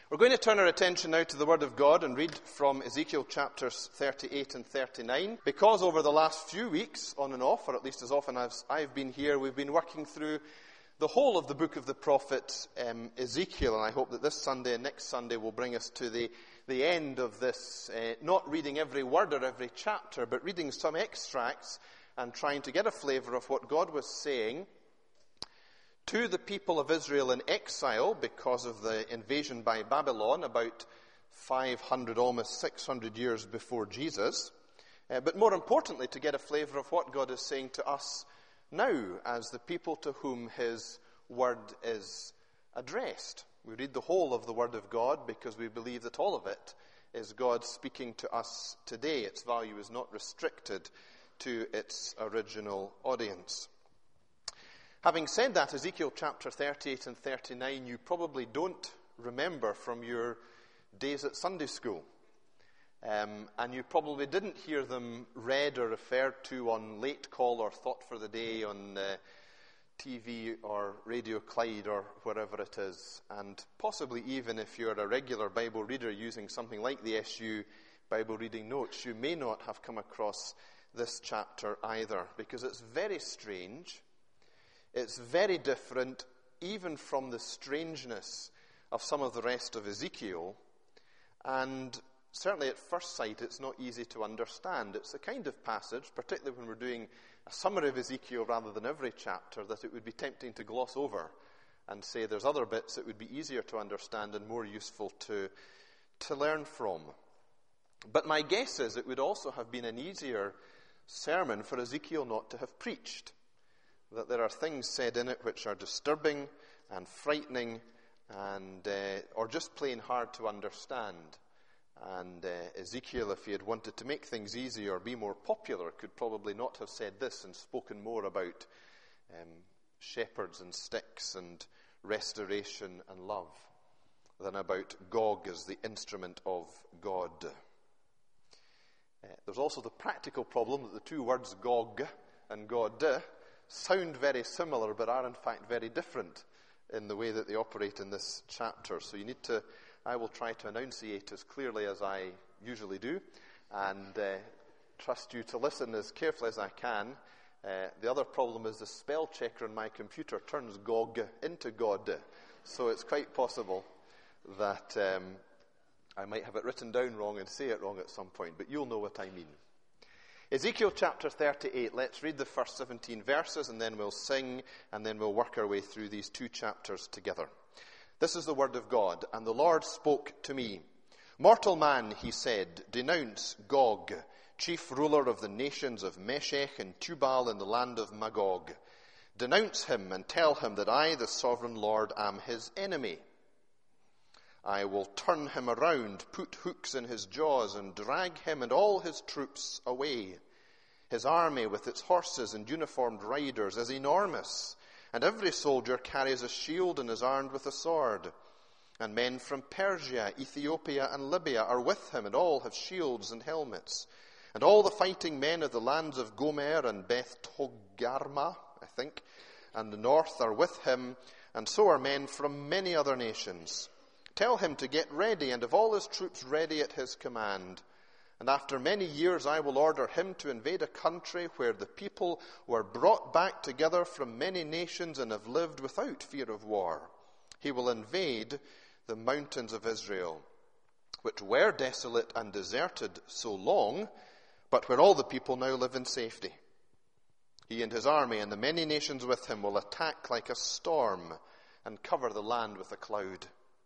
We're going to turn our attention now to the Word of God and read from Ezekiel chapters 38 and 39. Because over the last few weeks, on and off, or at least as often as I've been here, we've been working through the whole of the book of the prophet Ezekiel. And I hope that this Sunday and next Sunday will bring us to the end of this, not reading every word or every chapter, but reading some extracts and trying to get a flavour of what God was saying to the people of Israel in exile because of the invasion by Babylon about 500, almost 600 years before Jesus. But more importantly, to get a flavour of what God is saying to us now as the people to whom his word is addressed. We read the whole of the word of God because we believe that all of it is God speaking to us today. Its value is not restricted to its original audience. Having said that, Ezekiel chapter 38 and 39, you probably don't remember from your days at Sunday school. And you probably didn't hear them read or referred to on Late Call or Thought for the Day on TV or Radio Clyde or wherever it is. And possibly even if you're a regular Bible reader using something like the SU Bible reading notes, you may not have come across this chapter either, because it's very strange. It's very different even from the strangeness of some of the rest of Ezekiel, and certainly at first sight it's not easy to understand. It's the kind of passage, particularly when we're doing a summary of Ezekiel rather than every chapter, that it would be tempting to gloss over and say there's other bits that would be easier to understand and more useful to learn from. But my guess is it would also have been an easier sermon for Ezekiel not to have preached. That there are things said in it which are disturbing and frightening and or just plain hard to understand. And Ezekiel, if he had wanted to make things easy or be more popular, could probably not have said this and spoken more about shepherds and sticks and restoration and love than about Gog as the instrument of God. There's also the practical problem that the two words Gog and God sound very similar, but are in fact very different in the way that they operate in this chapter. So I will try to enunciate as clearly as I usually do, and trust you to listen as carefully as I can. The other problem is the spell checker on my computer turns Gog into God, so it's quite possible that I might have it written down wrong and say it wrong at some point, but you'll know what I mean. Ezekiel chapter 38, let's read the first 17 verses and then we'll sing and then we'll work our way through these two chapters together. This is the word of God. And the Lord spoke to me. Mortal man, he said, denounce Gog, chief ruler of the nations of Meshech and Tubal in the land of Magog. Denounce him and tell him that I, the sovereign Lord, am his enemy. I will turn him around, put hooks in his jaws, and drag him and all his troops away. His army with its horses and uniformed riders is enormous, and every soldier carries a shield and is armed with a sword. And men from Persia, Ethiopia, and Libya are with him, and all have shields and helmets. And all the fighting men of the lands of Gomer and Beth Togarmah, and the north are with him, and so are men from many other nations. Tell him to get ready, and have all his troops ready at his command. And after many years I will order him to invade a country where the people were brought back together from many nations and have lived without fear of war. He will invade the mountains of Israel, which were desolate and deserted so long, but where all the people now live in safety. He and his army and the many nations with him will attack like a storm and cover the land with a cloud.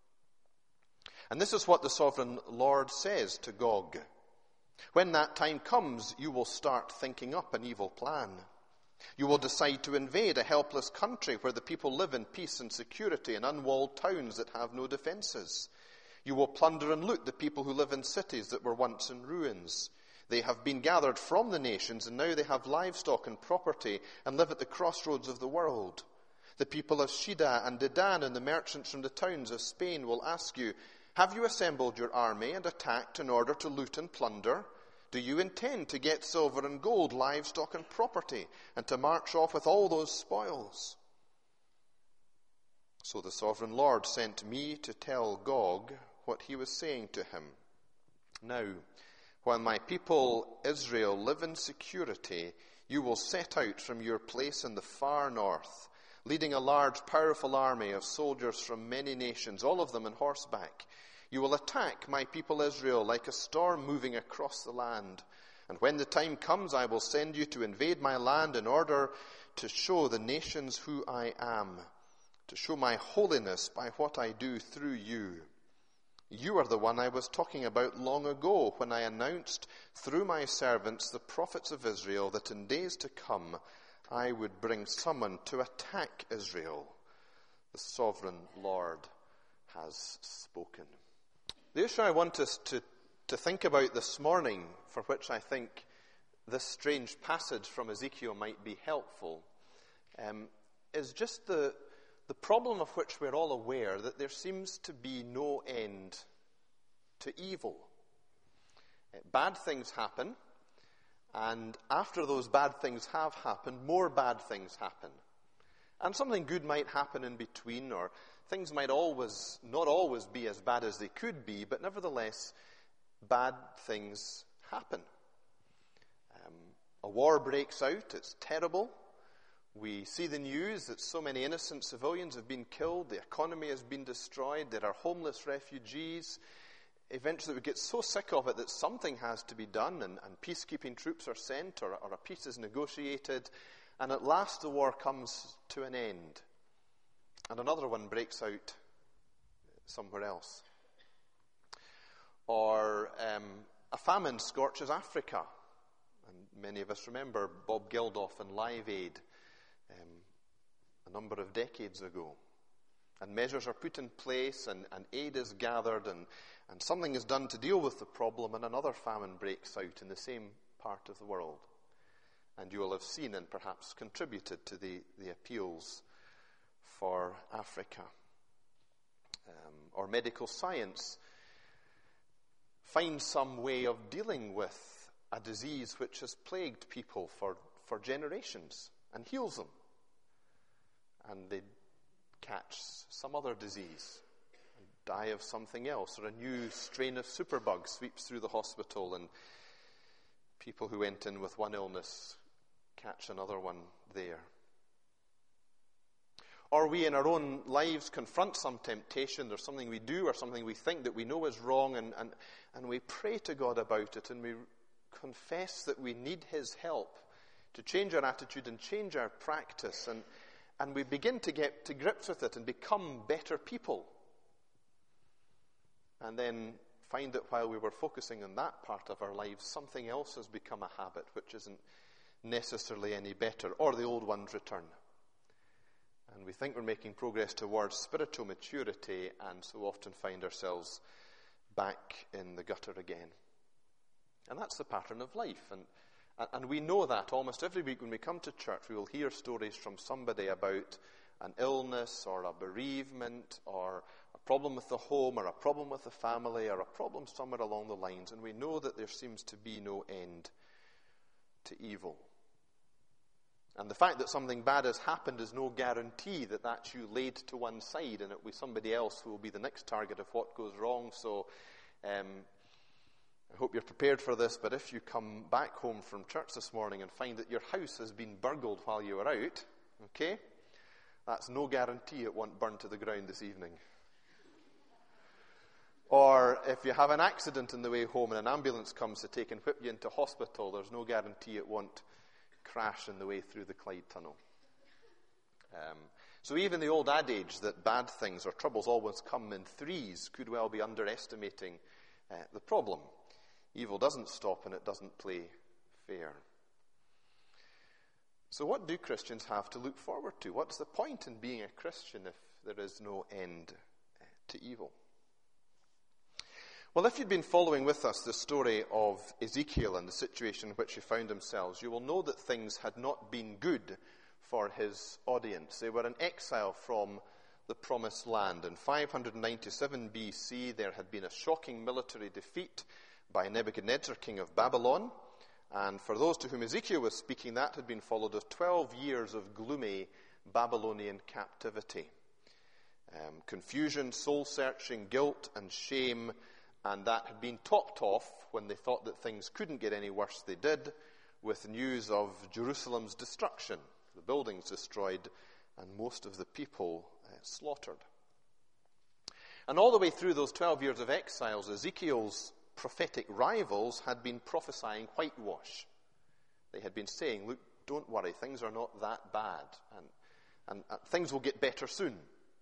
And this is what the sovereign Lord says to Gog. When that time comes, you will start thinking up an evil plan. You will decide to invade a helpless country where the people live in peace and security in unwalled towns that have no defenses. You will plunder and loot the people who live in cities that were once in ruins. They have been gathered from the nations, and now they have livestock and property and live at the crossroads of the world. The people of Shida and Dedan and the merchants from the towns of Spain will ask you, have you assembled your army and attacked in order to loot and plunder? Do you intend to get silver and gold, livestock and property, and to march off with all those spoils? So the sovereign Lord sent me to tell Gog what he was saying to him. Now, while my people Israel live in security, you will set out from your place in the far north, leading a large, powerful army of soldiers from many nations, all of them on horseback. You will attack my people Israel like a storm moving across the land. And when the time comes, I will send you to invade my land in order to show the nations who I am, to show my holiness by what I do through you. You are the one I was talking about long ago when I announced through my servants, the prophets of Israel, that in days to come I would bring someone to attack Israel. The sovereign Lord has spoken. The issue I want us to think about this morning, for which I think this strange passage from Ezekiel might be helpful, is just the problem of which we're all aware, that there seems to be no end to evil. Bad things happen, and after those bad things have happened, more bad things happen. And something good might happen in between, or things might not always be as bad as they could be, but nevertheless, bad things happen. A war breaks out, it's terrible. We see the news that so many innocent civilians have been killed, the economy has been destroyed, there are homeless refugees. Eventually we get so sick of it that something has to be done, and peacekeeping troops are sent, or a peace is negotiated, and at last the war comes to an end. And another one breaks out somewhere else. Or a famine scorches Africa. And many of us remember Bob Geldof and Live Aid a number of decades ago. And measures are put in place, and aid is gathered, and something is done to deal with the problem, and another famine breaks out in the same part of the world. And you will have seen and perhaps contributed to the appeals for Africa. Or medical science finds some way of dealing with a disease which has plagued people for generations and heals them. And they catch some other disease, and die of something else, or a new strain of superbug sweeps through the hospital, and people who went in with one illness catch another one there. Or we in our own lives confront some temptation, there's something we do or something we think that we know is wrong, and we pray to God about it, and we confess that we need His help to change our attitude and change our practice, and we begin to get to grips with it and become better people. And then find that while we were focusing on that part of our lives, something else has become a habit which isn't necessarily any better, or the old ones return. And we think we're making progress towards spiritual maturity, and so often find ourselves back in the gutter again. And that's the pattern of life. And we know that almost every week when we come to church, we will hear stories from somebody about an illness or a bereavement or a problem with the home or a problem with the family or a problem somewhere along the lines. And we know that there seems to be no end to evil. And the fact that something bad has happened is no guarantee that that's you laid to one side and it will be somebody else who will be the next target of what goes wrong. So I hope you're prepared for this, but if you come back home from church this morning and find that your house has been burgled while you were out, okay, that's no guarantee it won't burn to the ground this evening. Or if you have an accident on the way home and an ambulance comes to take and whip you into hospital, there's no guarantee it won't crash on the way through the Clyde Tunnel. So even the old adage that bad things or troubles always come in threes could well be underestimating the problem. Evil doesn't stop and it doesn't play fair. So what do Christians have to look forward to? What's the point in being a Christian if there is no end to evil? Well, if you've been following with us the story of Ezekiel and the situation in which he found themselves, you will know that things had not been good for his audience. They were in exile from the promised land. In 597 BC, there had been a shocking military defeat by Nebuchadnezzar, king of Babylon. And for those to whom Ezekiel was speaking, that had been followed of 12 years of gloomy Babylonian captivity. confusion, soul-searching, guilt and shame, and that had been topped off when they thought that things couldn't get any worse. They did, with news of Jerusalem's destruction, the buildings destroyed and most of the people slaughtered. And all the way through those 12 years of exiles, Ezekiel's prophetic rivals had been prophesying whitewash. They had been saying, look, don't worry, things are not that bad, and things will get better soon.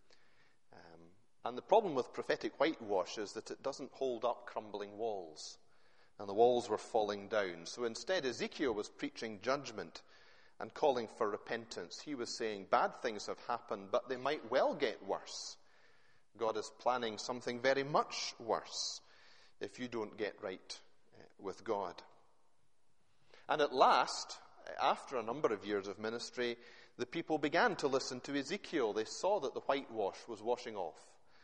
And the problem with prophetic whitewash is that it doesn't hold up crumbling walls, and the walls were falling down. So instead, Ezekiel was preaching judgment and calling for repentance. He was saying, bad things have happened, but they might well get worse. God is planning something very much worse if you don't get right with God. And at last, after a number of years of ministry, the people began to listen to Ezekiel. They saw that the whitewash was washing off.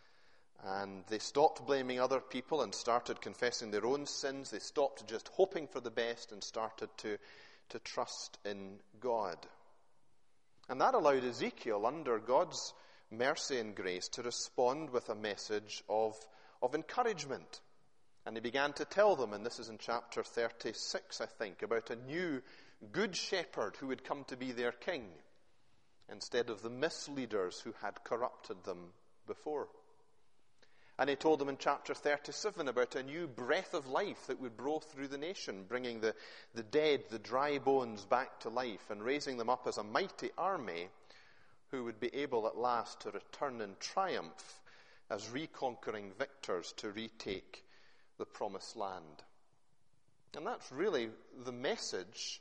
And they stopped blaming other people and started confessing their own sins. They stopped just hoping for the best and started to trust in God. And that allowed Ezekiel, under God's mercy and grace, to respond with a message of encouragement. And he began to tell them, and this is in chapter 36, I think, about a new good shepherd who would come to be their king, instead of the misleaders who had corrupted them before. And he told them in chapter 37 about a new breath of life that would blow through the nation, bringing the dead, the dry bones back to life, and raising them up as a mighty army who would be able at last to return in triumph as reconquering victors to retake the promised land. And that's really the message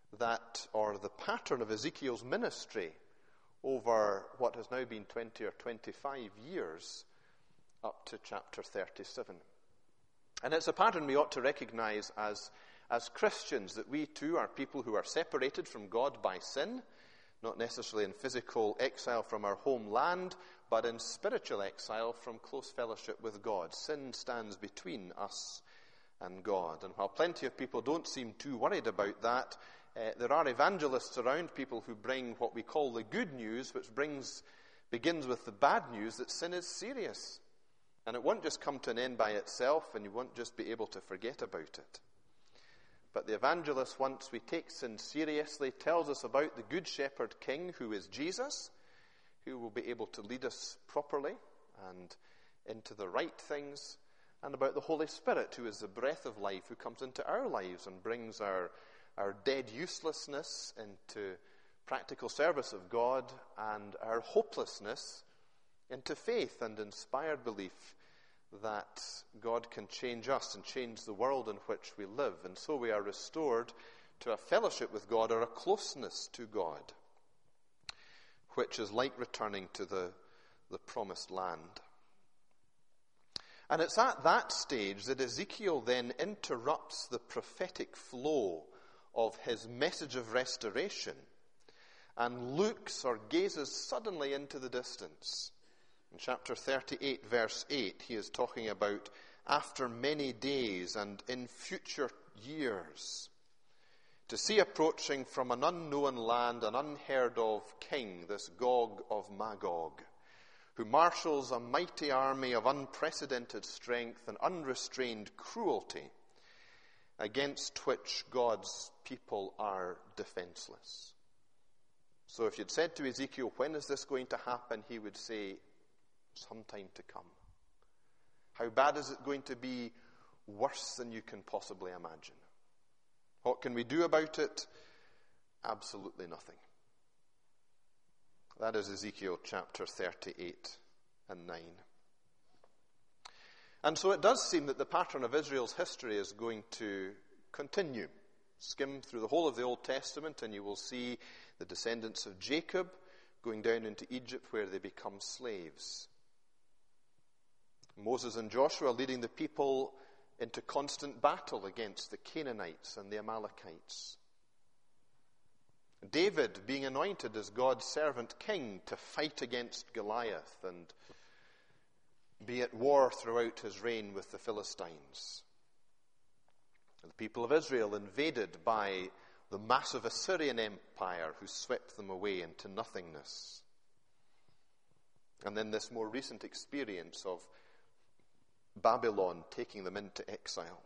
or the pattern of Ezekiel's ministry over what has now been 20 or 25 years up to chapter 37. And it's a pattern we ought to recognize as Christians, that we too are people who are separated from God by sin, not necessarily in physical exile from our homeland, but in spiritual exile from close fellowship with God. Sin stands between us and God. And while plenty of people don't seem too worried about that, there are evangelists around, people who bring what we call the good news, which begins with the bad news that sin is serious. And it won't just come to an end by itself, and you won't just be able to forget about it. But the evangelist, once we take sin seriously, tells us about the Good Shepherd King, who is Jesus, who will be able to lead us properly and into the right things, and about the Holy Spirit, who is the breath of life, who comes into our lives and brings our dead uselessness into practical service of God, and our hopelessness into faith and inspired belief that God can change us and change the world in which we live. And so we are restored to a fellowship with God, or a closeness to God, which is like returning to the promised land. And it's at that stage that Ezekiel then interrupts the prophetic flow of his message of restoration and looks or gazes suddenly into the distance. In chapter 38, verse 8, he is talking about after many days and in future years, to see approaching from an unknown land an unheard of king, this Gog of Magog, who marshals a mighty army of unprecedented strength and unrestrained cruelty, against which God's people are defenseless. So if you'd said to Ezekiel, when is this going to happen? He would say, sometime to come. How bad is it going to be? Worse than you can possibly imagine. What can we do about it? Absolutely nothing. That is Ezekiel chapter 38 and 9. And so it does seem that the pattern of Israel's history is going to continue. Skim through the whole of the Old Testament and you will see the descendants of Jacob going down into Egypt, where they become slaves. Moses and Joshua leading the people into constant battle against the Canaanites and the Amalekites. David being anointed as God's servant king to fight against Goliath and be at war throughout his reign with the Philistines. And the people of Israel invaded by the massive Assyrian Empire, who swept them away into nothingness. And then this more recent experience of Babylon taking them into exile.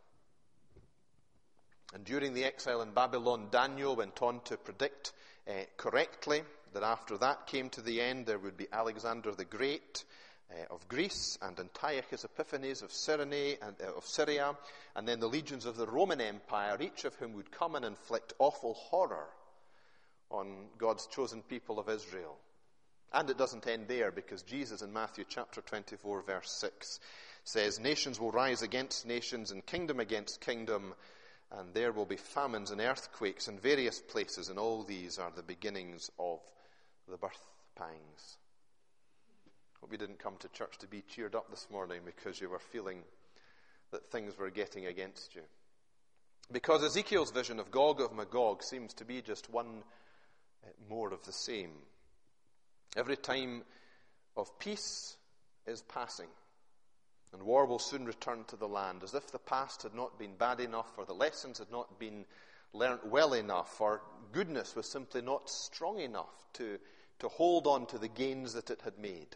And during the exile in Babylon, Daniel went on to predict correctly that after that came to the end, there would be Alexander the Great of Greece and Antiochus Epiphanes of Syria, and then the legions of the Roman Empire, each of whom would come and inflict awful horror on God's chosen people of Israel. And it doesn't end there, because Jesus in Matthew chapter 24, verse 6 says, "Nations will rise against nations and kingdom against kingdom, and there will be famines and earthquakes in various places, and all these are the beginnings of the birth pangs." Hope you didn't come to church to be cheered up this morning because you were feeling that things were getting against you. Because Ezekiel's vision of Gog of Magog seems to be just one more of the same. Every time of peace is passing, and war will soon return to the land, as if the past had not been bad enough, or the lessons had not been learnt well enough, or goodness was simply not strong enough to hold on to the gains that it had made.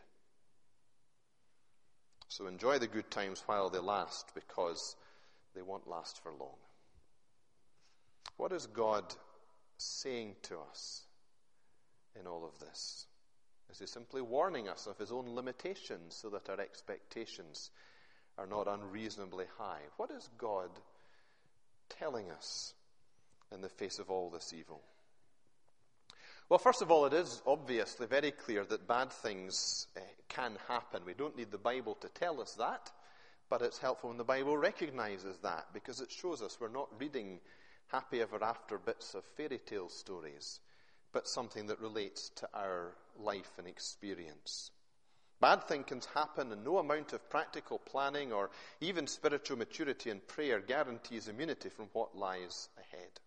So enjoy the good times while they last, because they won't last for long. What is God saying to us in all of this? Is he simply warning us of his own limitations so that our expectations are not unreasonably high? What is God telling us in the face of all this evil? Well, first of all, it is obviously very clear that bad things can happen. We don't need the Bible to tell us that, but it's helpful when the Bible recognizes that, because it shows us we're not reading happy ever after bits of fairy tale stories, but something that relates to our life and experience. Bad things happen, and no amount of practical planning or even spiritual maturity and prayer guarantees immunity from what lies ahead.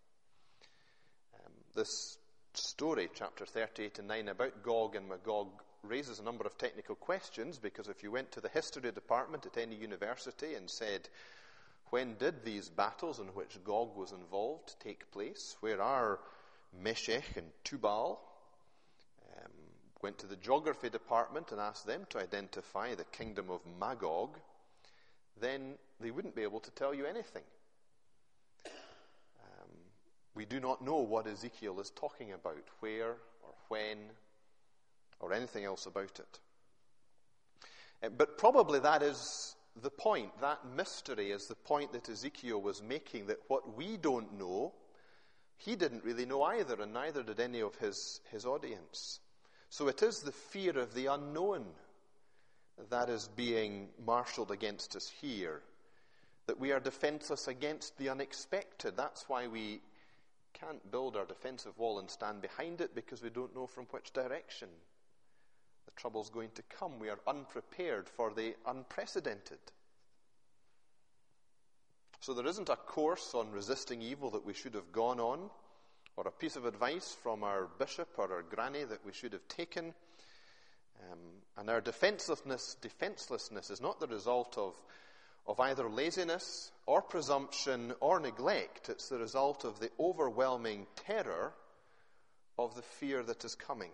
This story, chapter 38 and 9, about Gog and Magog raises a number of technical questions, because if you went to the history department at any university and said, when did these battles in which Gog was involved take place? Where are Meshech and Tubal? Went to the geography department and asked them to identify the kingdom of Magog, then they wouldn't be able to tell you anything. We do not know what Ezekiel is talking about, where or when, or anything else about it. But probably that is the point. That mystery is the point that Ezekiel was making, that what we don't know, he didn't really know either, and neither did any of his audience. So it is the fear of the unknown that is being marshaled against us here, that we are defenseless against the unexpected. That's why we can't build our defensive wall and stand behind it, because we don't know from which direction the trouble's going to come. We are unprepared for the unprecedented. So there isn't a course on resisting evil that we should have gone on, or a piece of advice from our bishop or our granny that we should have taken. And our defenselessness is not the result of either laziness or presumption or neglect. It's the result of the overwhelming terror of the fear that is coming.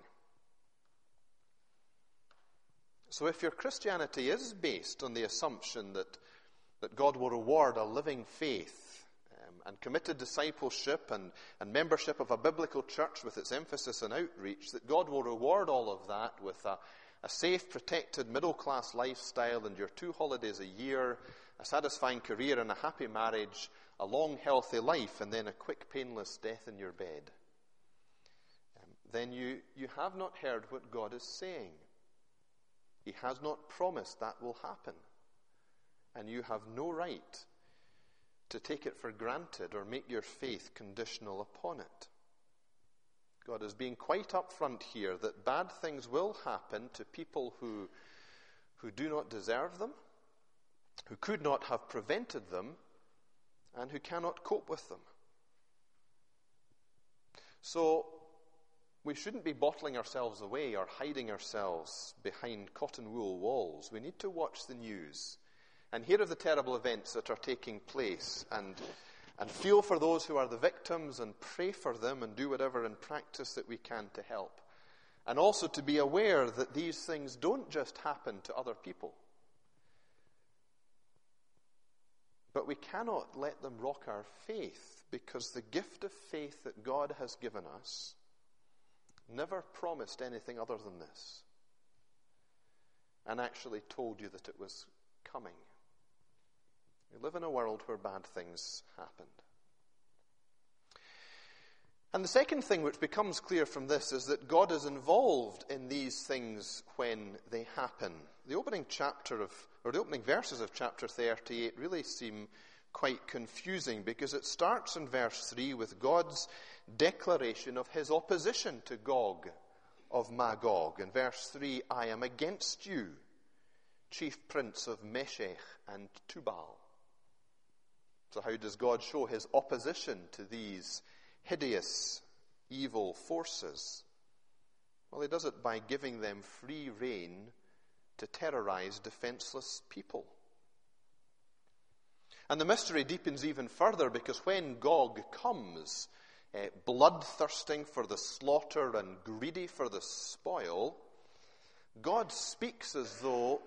So if your Christianity is based on the assumption that God will reward a living faith and committed discipleship and membership of a biblical church with its emphasis on outreach, that God will reward all of that with a safe, protected, middle-class lifestyle and your 2 holidays a year, a satisfying career and a happy marriage, a long, healthy life, and then a quick, painless death in your bed, then you have not heard what God is saying. He has not promised that will happen. And you have no right to take it for granted or make your faith conditional upon it. God is being quite upfront here that bad things will happen to people who do not deserve them, who could not have prevented them, and who cannot cope with them. So we shouldn't be bottling ourselves away or hiding ourselves behind cotton wool walls. We need to watch the news and hear of the terrible events that are taking place, and feel for those who are the victims, and pray for them, and do whatever in practice that we can to help And also to be aware that these things don't just happen to other people. But we cannot let them rock our faith, because the gift of faith that God has given us never promised anything other than this, and actually told you that it was coming. We live in a world where bad things happened. And the second thing which becomes clear from this is that God is involved in these things when they happen. The opening verses of chapter 38 really seem quite confusing, because it starts in verse 3 with God's declaration of his opposition to Gog of Magog. In verse 3, I am against you, chief prince of Meshech and Tubal. So how does God show his opposition to these hideous, evil forces? Well, he does it by giving them free rein to terrorize defenseless people. And the mystery deepens even further, because when Gog comes, bloodthirsting for the slaughter and greedy for the spoil, God speaks as though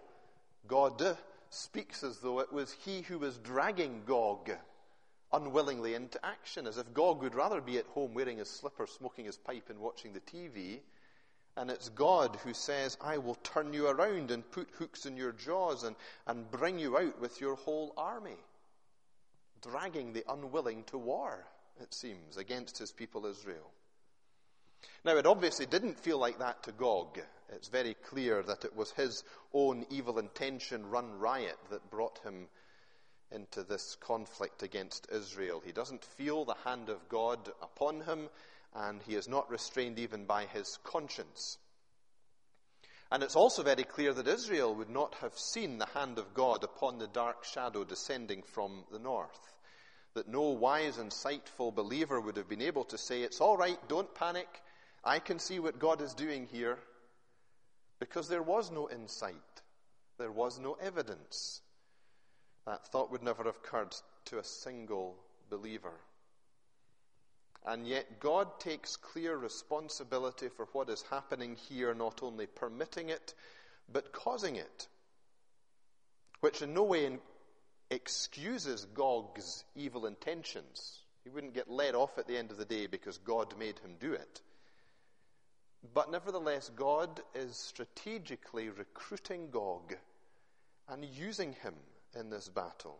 it was he who was dragging Gog unwillingly into action, as if Gog would rather be at home wearing his slippers, smoking his pipe and watching the TV, and it's God who says, I will turn you around and put hooks in your jaws and bring you out with your whole army, dragging the unwilling to war, it seems, against his people Israel. Now, it obviously didn't feel like that to Gog. It's very clear that it was his own evil intention run riot that brought him into this conflict against Israel. He doesn't feel the hand of God upon him, and he is not restrained even by his conscience. And it's also very clear that Israel would not have seen the hand of God upon the dark shadow descending from the north. That no wise and insightful believer would have been able to say, it's all right, don't panic, I can see what God is doing here. Because there was no insight. There was no evidence. That thought would never have occurred to a single believer. And yet God takes clear responsibility for what is happening here, not only permitting it, but causing it. Which in no way excuses Gog's evil intentions. He wouldn't get let off at the end of the day because God made him do it. But nevertheless, God is strategically recruiting Gog and using him in this battle.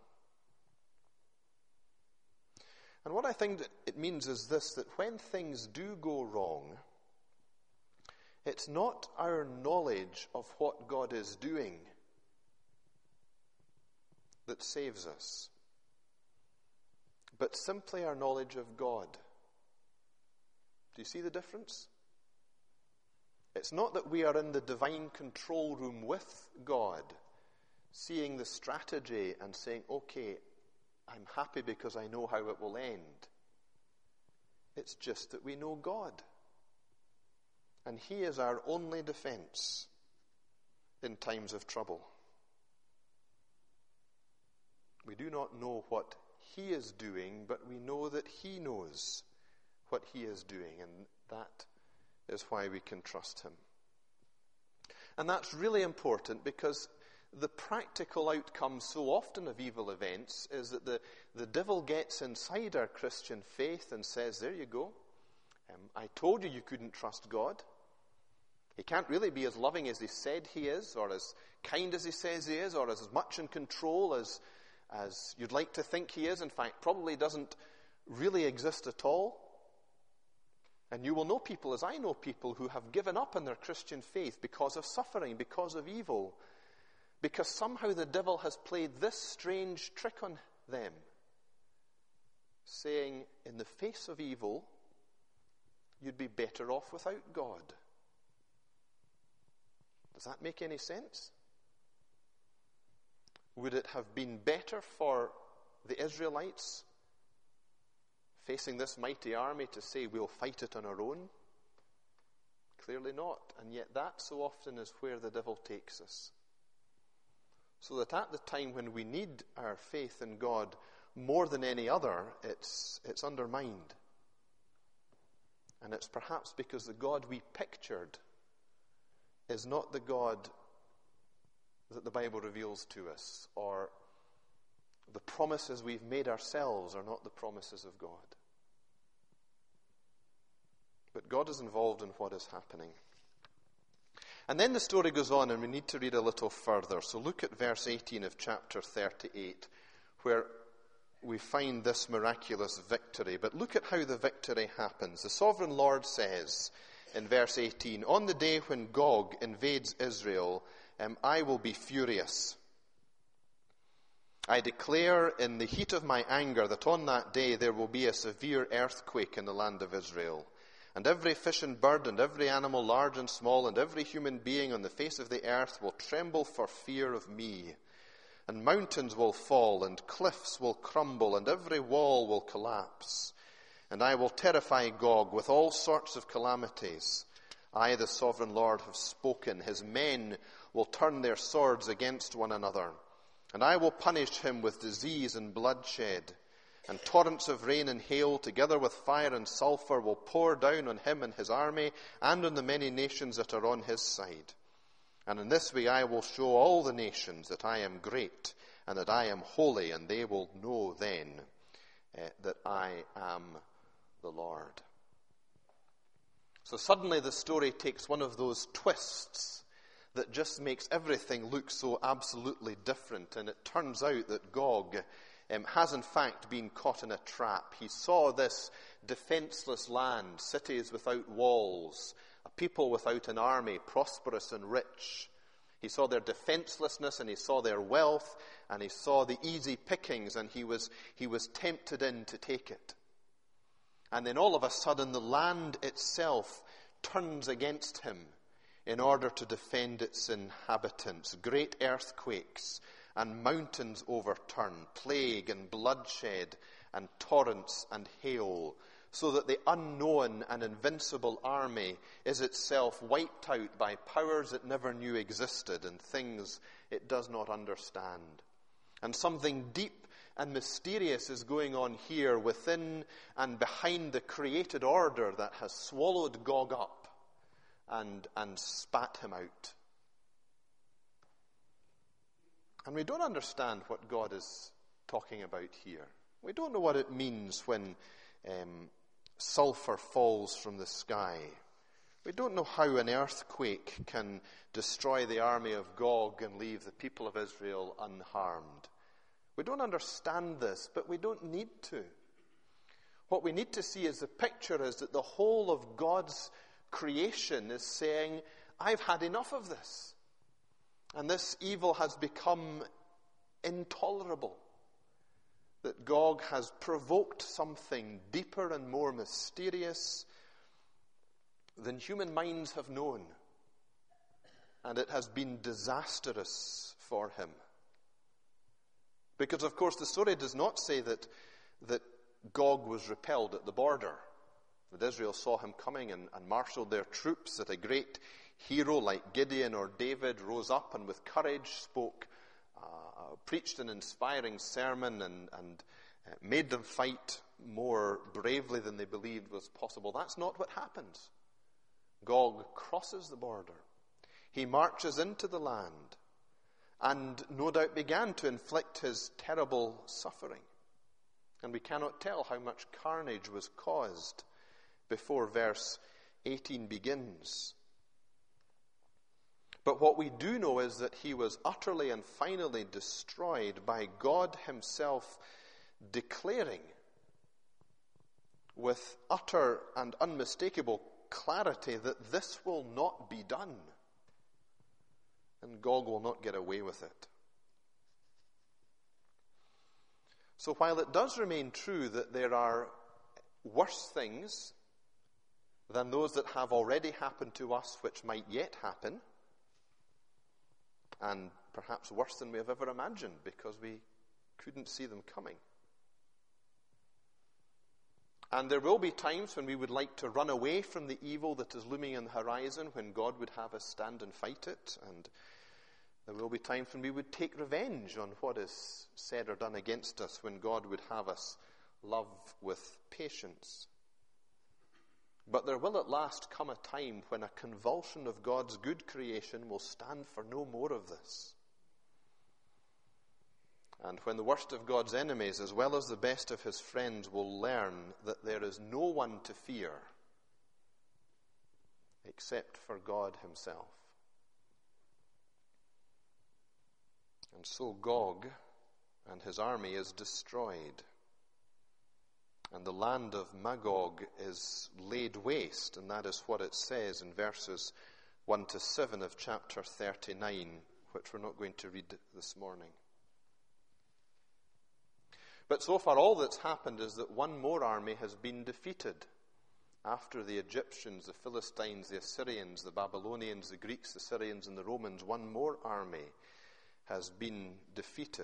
And what I think it means is this, that when things do go wrong, it's not our knowledge of what God is doing that saves us, but simply our knowledge of God. Do you see the difference? It's not that we are in the divine control room with God, seeing the strategy and saying, okay, I'm happy because I know how it will end. It's just that we know God. And he is our only defense in times of trouble. We do not know what he is doing, but we know that he knows what he is doing, and that is why we can trust him. And that's really important, because the practical outcome so often of evil events is that the devil gets inside our Christian faith and says, there you go, I told you couldn't trust God. He can't really be as loving as he said he is, or as kind as he says he is, or as much in control as you'd like to think he is. In fact, probably doesn't really exist at all. And you will know people, as I know people, who have given up on their Christian faith because of suffering, because of evil, because somehow the devil has played this strange trick on them, saying, in the face of evil, you'd be better off without God. Does that make any sense? Would it have been better for the Israelites facing this mighty army to say, we'll fight it on our own? Clearly not. And yet that so often is where the devil takes us. So that at the time when we need our faith in God more than any other, it's undermined. And it's perhaps because the God we pictured is not the God that the Bible reveals to us, or the promises we've made ourselves are not the promises of God. But God is involved in what is happening. And then the story goes on, and we need to read a little further. So look at verse 18 of chapter 38, where we find this miraculous victory. But look at how the victory happens. The sovereign Lord says in verse 18, "On the day when Gog invades Israel, I will be furious. I declare in the heat of my anger that on that day there will be a severe earthquake in the land of Israel. And every fish and bird and every animal large and small and every human being on the face of the earth will tremble for fear of me. And mountains will fall and cliffs will crumble and every wall will collapse. And I will terrify Gog with all sorts of calamities. I, the sovereign Lord, have spoken. His men will turn their swords against one another. And I will punish him with disease and bloodshed. And torrents of rain and hail, together with fire and sulfur, will pour down on him and his army, and on the many nations that are on his side. And in this way I will show all the nations that I am great, and that I am holy, and they will know then that I am the Lord." So suddenly the story takes one of those twists that just makes everything look so absolutely different. And it turns out that Gog has in fact been caught in a trap. He saw this defenseless land, cities without walls, a people without an army, prosperous and rich. He saw their defenselessness, and he saw their wealth, and he saw the easy pickings, and he was tempted in to take it. And then all of a sudden the land itself turns against him in order to defend its inhabitants. Great earthquakes and mountains overturn, plague and bloodshed and torrents and hail, so that the unknown and invincible army is itself wiped out by powers it never knew existed and things it does not understand. And something deep and mysterious is going on here within and behind the created order that has swallowed Gog up and spat him out. And we don't understand what God is talking about here. We don't know what it means when sulfur falls from the sky. We don't know how an earthquake can destroy the army of Gog and leave the people of Israel unharmed. We don't understand this, but we don't need to. What we need to see as the picture is that the whole of God's creation is saying, I've had enough of this. And this evil has become intolerable. That Gog has provoked something deeper and more mysterious than human minds have known. And it has been disastrous for him. Because, of course, the story does not say that Gog was repelled at the border. That Israel saw him coming and marshaled their troops, that a great hero like Gideon or David rose up and with courage preached an inspiring sermon and made them fight more bravely than they believed was possible. That's not what happens. Gog crosses the border. He marches into the land and no doubt began to inflict his terrible suffering. And we cannot tell how much carnage was caused before verse 18 begins. But what we do know is that he was utterly and finally destroyed by God himself declaring with utter and unmistakable clarity that this will not be done. And Gog will not get away with it. So while it does remain true that there are worse things than those that have already happened to us which might yet happen, and perhaps worse than we have ever imagined because we couldn't see them coming. And there will be times when we would like to run away from the evil that is looming on the horizon, when God would have us stand and fight it. And there will be times when we would take revenge on what is said or done against us, when God would have us love with patience. But there will at last come a time when a convulsion of God's good creation will stand for no more of this. And when the worst of God's enemies, as well as the best of his friends, will learn that there is no one to fear except for God himself. And so Gog and his army is destroyed. And the land of Magog is laid waste, and that is what it says in verses 1 to 7 of chapter 39, which we're not going to read this morning. But so far all that's happened is that one more army has been defeated. After the Egyptians, the Philistines, the Assyrians, the Babylonians, the Greeks, the Syrians, and the Romans, one more army has been defeated.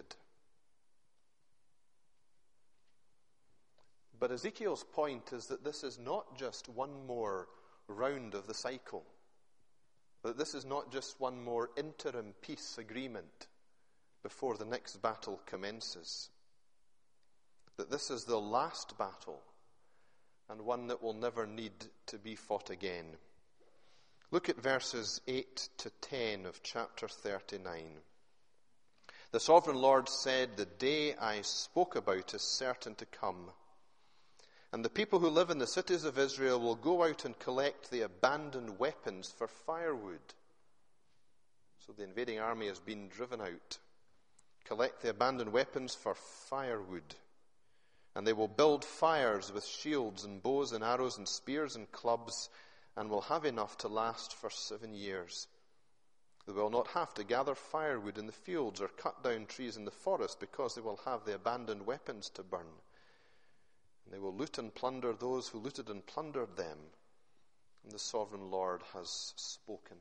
But Ezekiel's point is that this is not just one more round of the cycle. That this is not just one more interim peace agreement before the next battle commences. That this is the last battle, and one that will never need to be fought again. Look at verses 8 to 10 of chapter 39. The sovereign Lord said, "The day I spoke about is certain to come. And the people who live in the cities of Israel will go out and collect the abandoned weapons for firewood." So the invading army has been driven out. Collect the abandoned weapons for firewood. And they will build fires with shields and bows and arrows and spears and clubs, and will have enough to last for 7 years. They will not have to gather firewood in the fields or cut down trees in the forest, because they will have the abandoned weapons to burn. And they will loot and plunder those who looted and plundered them. And the sovereign Lord has spoken.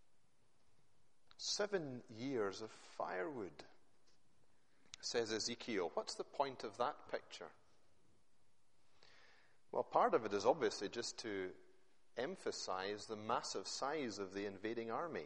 7 years of firewood, says Ezekiel. What's the point of that picture? Well, part of it is obviously just to emphasize the massive size of the invading army.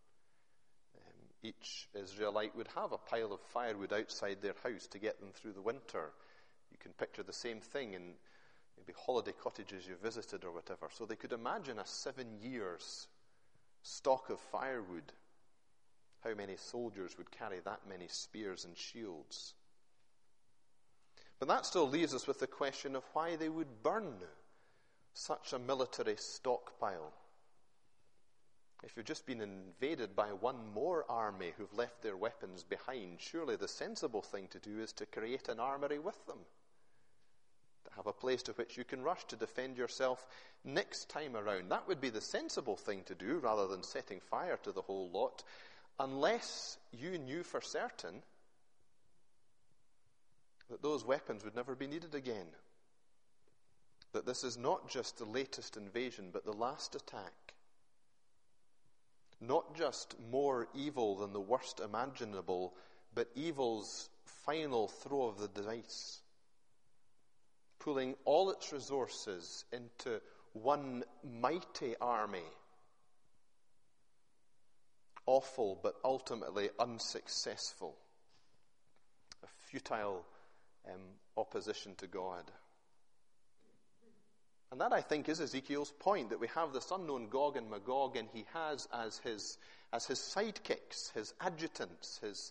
Each Israelite would have a pile of firewood outside their house to get them through the winter. You can picture the same thing in maybe holiday cottages you visited or whatever. So they could imagine a 7 years stock of firewood. How many soldiers would carry that many spears and shields? But that still leaves us with the question of why they would burn such a military stockpile. If you've just been invaded by one more army who've left their weapons behind, surely the sensible thing to do is to create an armory with them. To have a place to which you can rush to defend yourself next time around. That would be the sensible thing to do, rather than setting fire to the whole lot, unless you knew for certain that those weapons would never be needed again. That this is not just the latest invasion, but the last attack. Not just more evil than the worst imaginable, but evil's final throw of the dice. Pulling all its resources into one mighty army. Awful, but ultimately unsuccessful. A futile opposition to God. And that, I think, is Ezekiel's point, that we have this unknown Gog and Magog, and he has as his sidekicks, his adjutants, his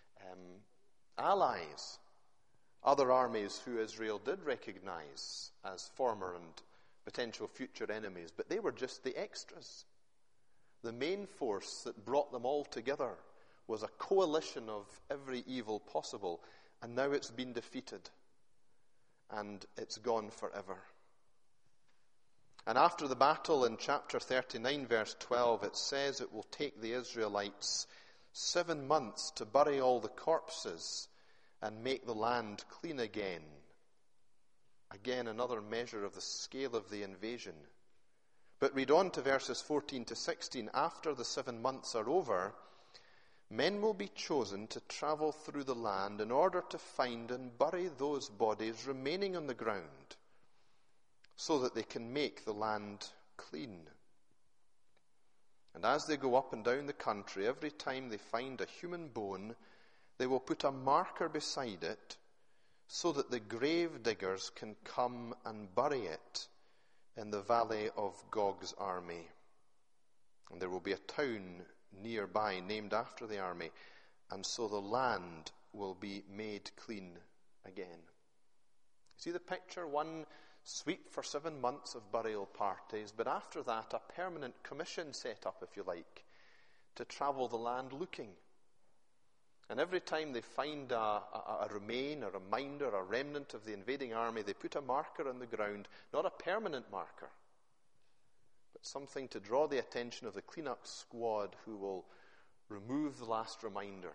allies, other armies who Israel did recognize as former and potential future enemies, but they were just the extras. The main force that brought them all together was a coalition of every evil possible, and now it's been defeated, and it's gone forever. And after the battle in chapter 39, verse 12, it says it will take the Israelites 7 months to bury all the corpses and make the land clean again. Again, another measure of the scale of the invasion. But read on to verses 14 to 16. After the 7 months are over, men will be chosen to travel through the land in order to find and bury those bodies remaining on the ground, so that they can make the land clean. And as they go up and down the country, every time they find a human bone, they will put a marker beside it, so that the grave diggers can come and bury it in the valley of Gog's army. And there will be a town nearby named after the army, and so the land will be made clean again. See the picture? One sweep for 7 months of burial parties, but after that a permanent commission set up, if you like, to travel the land looking. And every time they find a remain, a reminder, a remnant of the invading army, they put a marker on the ground, not a permanent marker, but something to draw the attention of the clean-up squad who will remove the last reminder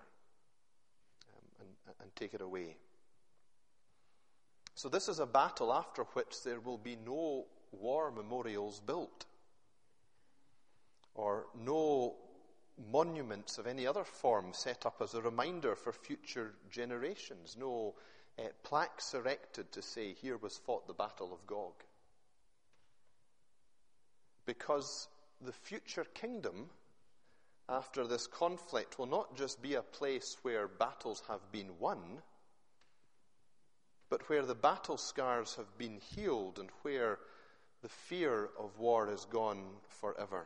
and take it away. So this is a battle after which there will be no war memorials built, or no monuments of any other form set up as a reminder for future generations, no plaques erected to say, here was fought the Battle of Gog. Because the future kingdom after this conflict will not just be a place where battles have been won, but where the battle scars have been healed and where the fear of war is gone forever.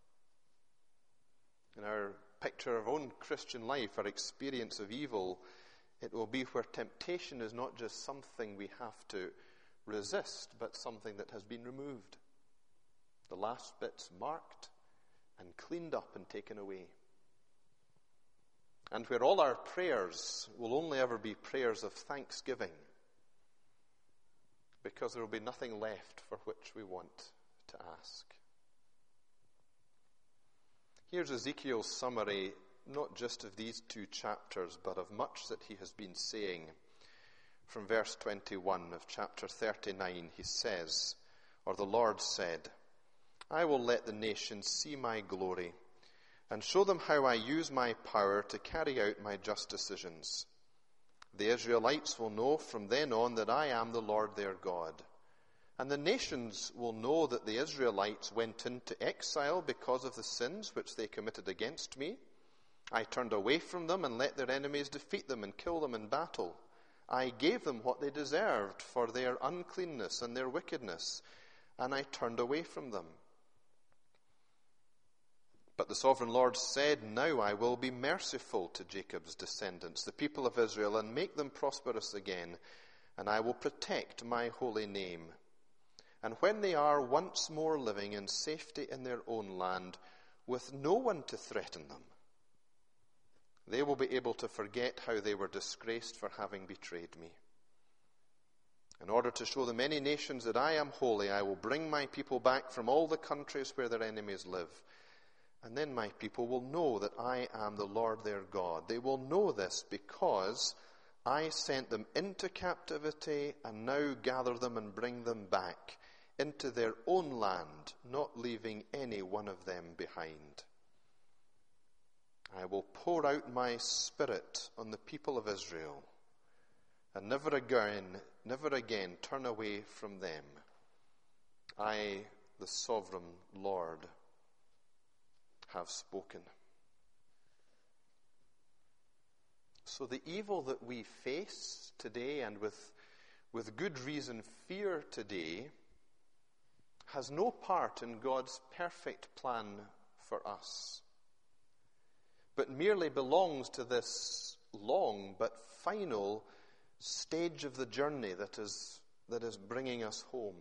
In our picture of our own Christian life, our experience of evil, it will be where temptation is not just something we have to resist, but something that has been removed. The last bits marked and cleaned up and taken away. And where all our prayers will only ever be prayers of thanksgiving, because there will be nothing left for which we want to ask. Here's Ezekiel's summary, not just of these 2 chapters, but of much that he has been saying. From verse 21 of chapter 39, he says, or the Lord said, I will let the nations see my glory, and show them how I use my power to carry out my just decisions. The Israelites will know from then on that I am the Lord their God. And the nations will know that the Israelites went into exile because of the sins which they committed against me. I turned away from them and let their enemies defeat them and kill them in battle. I gave them what they deserved for their uncleanness and their wickedness, and I turned away from them. But the sovereign Lord said, now I will be merciful to Jacob's descendants, the people of Israel, and make them prosperous again, and I will protect my holy name. And when they are once more living in safety in their own land, with no one to threaten them, they will be able to forget how they were disgraced for having betrayed me. In order to show the many nations that I am holy, I will bring my people back from all the countries where their enemies live. And then my people will know that I am the Lord their God. They will know this because I sent them into captivity and now gather them and bring them back into their own land, not leaving any one of them behind. I will pour out my spirit on the people of Israel, and never again turn away from them. I, the sovereign Lord, have spoken. So the evil that we face today, and with good reason fear today, has no part in God's perfect plan for us, but merely belongs to this long but final stage of the journey that is bringing us home.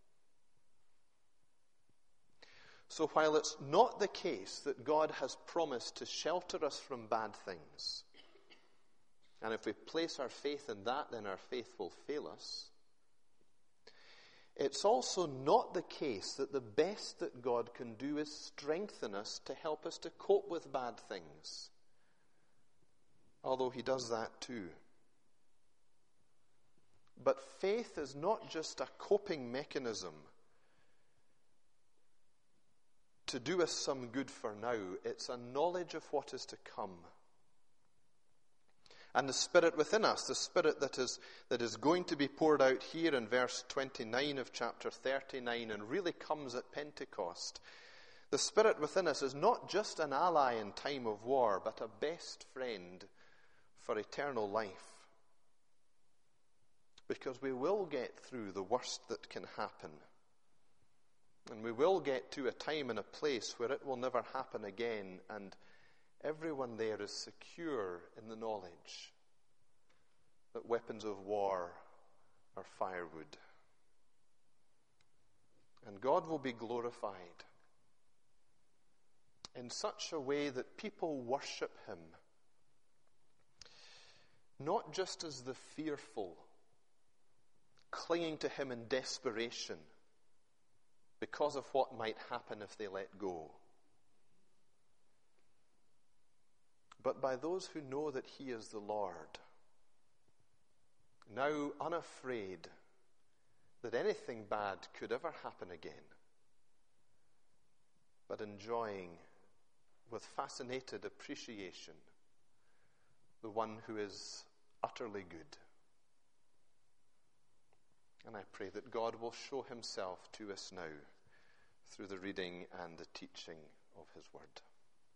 So while it's not the case that God has promised to shelter us from bad things, and if we place our faith in that, then our faith will fail us, it's also not the case that the best that God can do is strengthen us to help us to cope with bad things, although he does that too. But faith is not just a coping mechanism to do us some good for now. It's a knowledge of what is to come. And the Spirit within us, the Spirit that is going to be poured out here in verse 29 of chapter 39 and really comes at Pentecost. The Spirit within us is not just an ally in time of war, but a best friend for eternal life. Because we will get through the worst that can happen. And we will get to a time and a place where it will never happen again, and everyone there is secure in the knowledge that weapons of war are firewood. And God will be glorified in such a way that people worship him, not just as the fearful, clinging to him in desperation because of what might happen if they let go, but by those who know that he is the Lord, now unafraid that anything bad could ever happen again, but enjoying with fascinated appreciation the one who is utterly good. And I pray that God will show himself to us now through the reading and the teaching of his word.